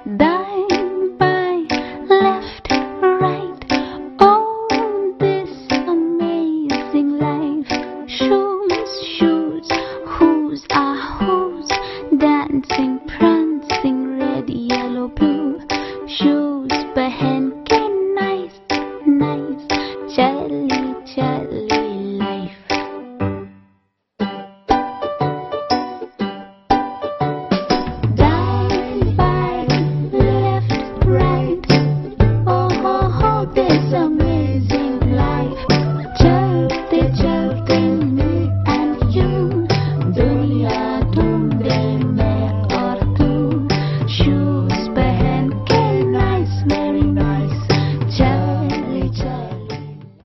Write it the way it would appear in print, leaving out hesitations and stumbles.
Dime by left, right. Oh, this amazing life. Shoes, shoes, who's are who's dancing pride.